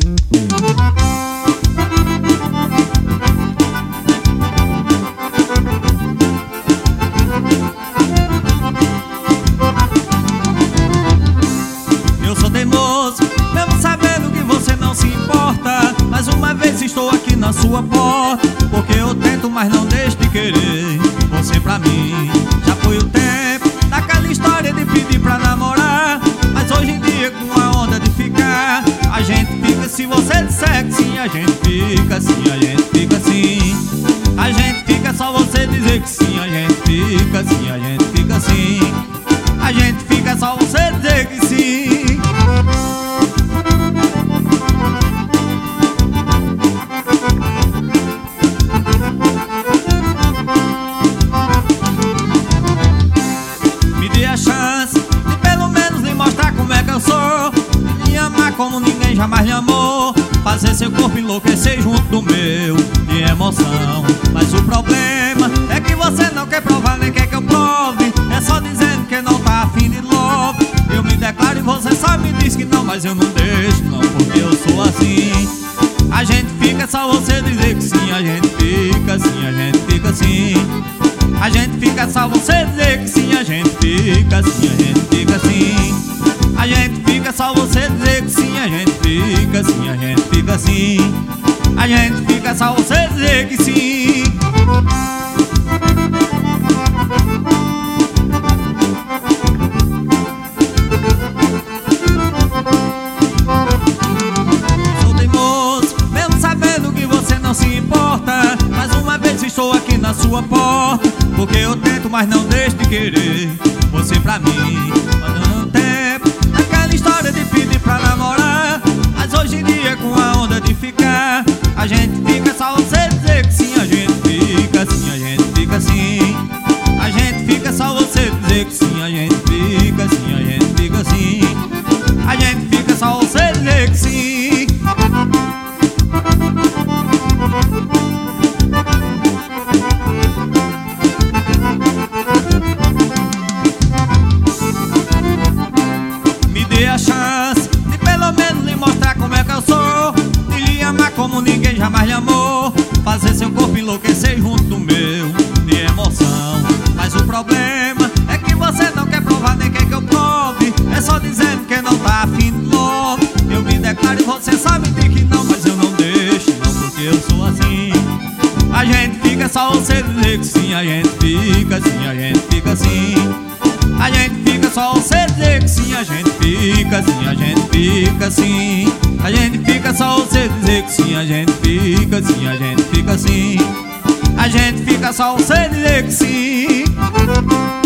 Eu sou teimoso, mesmo sabendo que você não se importa. Mais uma vez estou aqui na sua porta, porque eu tento, mas não deixo de querer você pra mim. Já foi o tempo daquela história de pedir pra namorar, mas hoje em dia com a onda de ficar, a gente fica. Se você disser que sim, a gente fica. Sim, a gente fica sim. A gente fica, só você dizer que sim, a gente fica. Sim, a gente fica sim. A gente fica, só você dizer que sim. Me dê a chance de pelo menos lhe mostrar como é que eu sou, de me amar como ninguém jamais lhe amou, fazer seu corpo enlouquecer junto do meu, de emoção. Mas o problema é que você não quer provar, nem quer que eu prove. É só dizendo que não tá afim de love. Eu me declaro e você só me diz que não, mas eu não deixo não, porque eu sou assim. A gente fica, só você dizer que sim. A gente fica, sim, a gente fica sim. A gente fica, só você dizer que sim. A gente fica, sim, a gente fica sim. A gente fica, só você dizer que sim. A gente fica, sim, a gente fica sim. A gente fica, só você dizer que sim. Sou teimoso, mesmo sabendo que você não se importa. Mais uma vez estou aqui na sua porta, porque eu tento, mas não deixo de querer você pra mim. Mandando um tempo naquela história de pedir pra namorar, mas hoje em dia com a onda de ficar, a gente fica, só você dizer que sim. A gente fica, sim, a gente fica sim. A gente fica, só você dizer que sim. A gente fica, sim, a gente fica sim. A gente fica, só você dizer que sim. Me dê a chance de pelo menos lhe mostrar como é que eu sou, de lhe amar como ninguém jamais lhe amou, fazer seu corpo enlouquecer junto do meu, de emoção. Mas o problema é que você não quer provar, nem quer que eu prove. É só dizendo que não tá afim de love. Eu me declaro e você só me diz que não, mas eu não deixo não, porque eu sou assim. A gente fica, só você dizer que sim. A gente fica, sim, a gente fica sim. A gente fica, só você dizer que sim. A gente fica, sim, a gente fica sim. A gente fica, só você dizer que sim. A gente fica, sim, a gente fica sim. A gente fica, só você dizer que sim.